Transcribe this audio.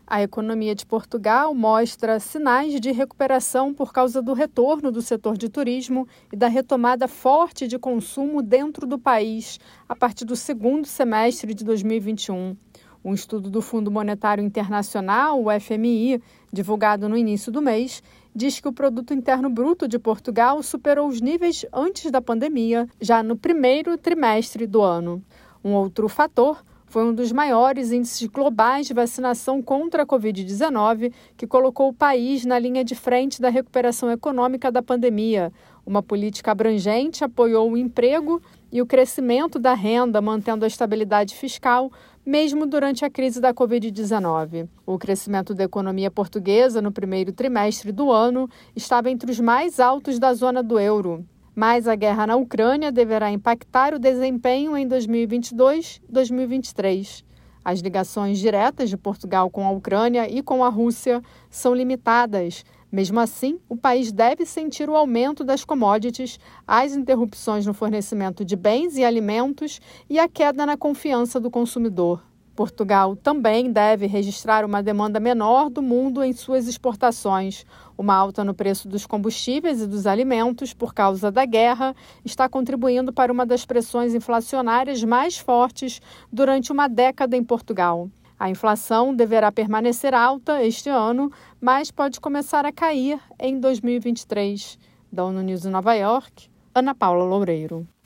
A economia de Portugal mostra sinais de recuperação por causa do retorno do setor de turismo e da retomada forte de consumo dentro do país a partir do segundo semestre de 2021. Um estudo do Fundo Monetário Internacional, o FMI, divulgado no início do mês, diz que o Produto Interno Bruto de Portugal superou os níveis antes da pandemia, já no primeiro trimestre do ano. Um outro fator foi um dos maiores índices globais de vacinação contra a Covid-19, que colocou o país na linha de frente da recuperação econômica da pandemia. Uma política abrangente apoiou o emprego e o crescimento da renda, mantendo a estabilidade fiscal, mesmo durante a crise da Covid-19. O crescimento da economia portuguesa no primeiro trimestre do ano estava entre os mais altos da zona do euro. Mas a guerra na Ucrânia deverá impactar o desempenho em 2022 e 2023. As ligações diretas de Portugal com a Ucrânia e com a Rússia são limitadas. Mesmo assim, o país deve sentir o aumento das commodities, as interrupções no fornecimento de bens e alimentos e a queda na confiança do consumidor. Portugal também deve registrar uma demanda menor do mundo em suas exportações. Uma alta no preço dos combustíveis e dos alimentos por causa da guerra está contribuindo para uma das pressões inflacionárias mais fortes durante uma década em Portugal. A inflação deverá permanecer alta este ano, mas pode começar a cair em 2023. Da ONU News em Nova York, Ana Paula Loureiro.